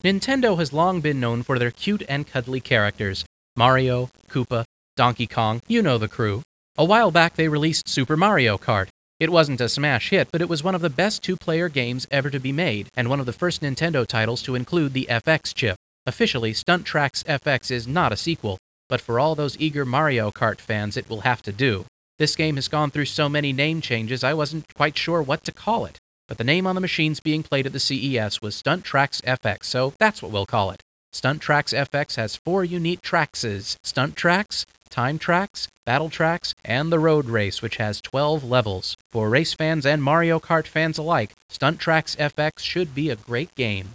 Nintendo has long been known for their cute and cuddly characters. Mario, Koopa, Donkey Kong, you know the crew. A while back they released Super Mario Kart. It wasn't a smash hit, but it was one of the best two-player games ever to be made, and one of the first Nintendo titles to include the FX chip. Officially, Stunt Tracks FX is not a sequel, but for all those eager Mario Kart fans it will have to do. This game has gone through so many name changes I wasn't quite sure what to call it. But the name on the machines being played at the CES was Stunt Tracks FX, so that's what we'll call it. Stunt Tracks FX has 4 unique trackses: Stunt Tracks, Time Tracks, Battle Tracks, and the Road Race, which has 12 levels. For race fans and Mario Kart fans alike, Stunt Tracks FX should be a great game.